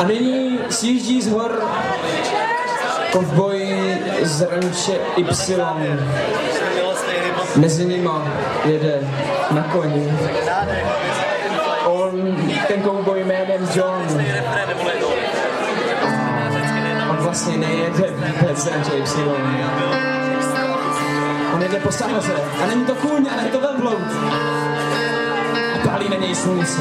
nyní sjíždí z hor kovboj z ranče Y. Mezi nima jede na koni. Ten kovboj jménem John. On vlastně nejede z ranče Y. On jede po Sahaře a není to kůň, ale je to velbloud. A pálí na něj slunce.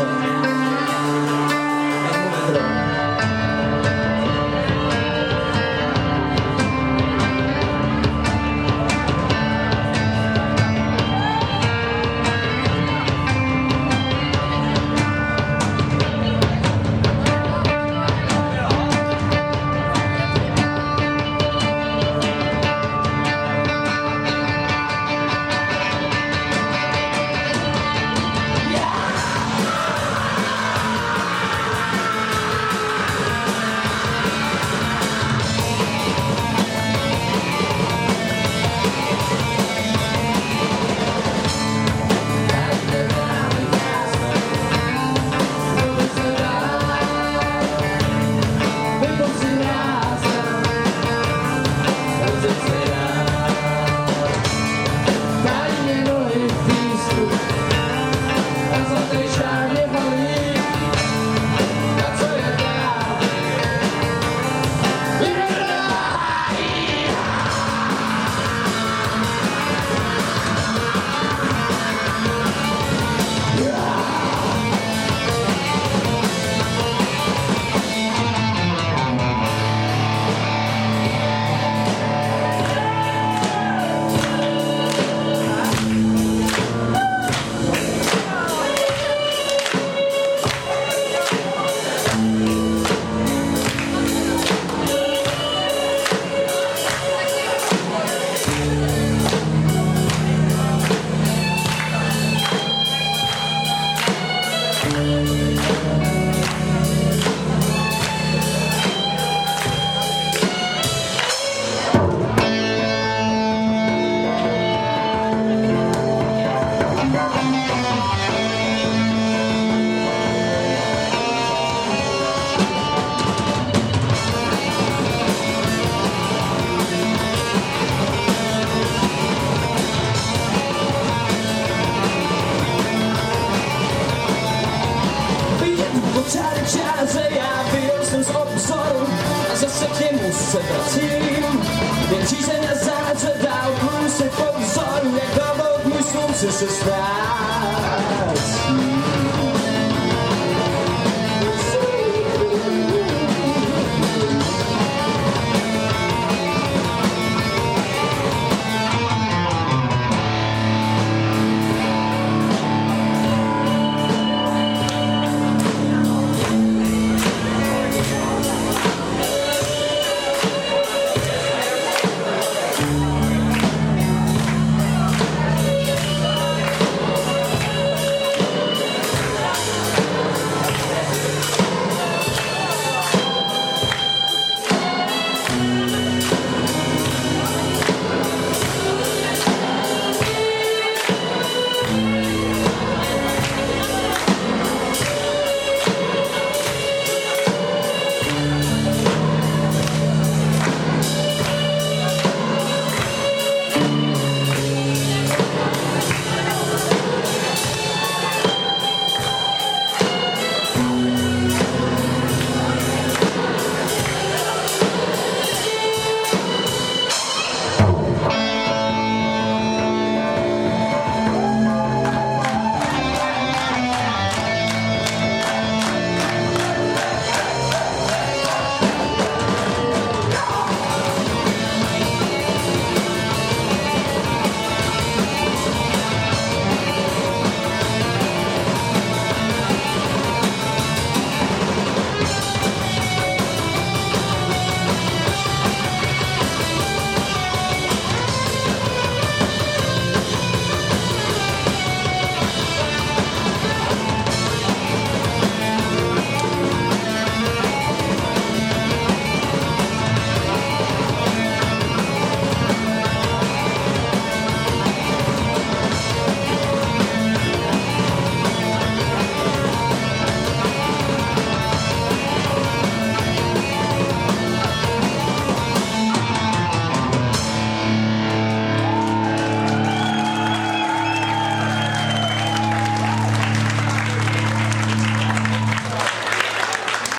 Se vracím, jen čízeň a záře dál, se po vzoru, jak dovolt můj slunce se stát.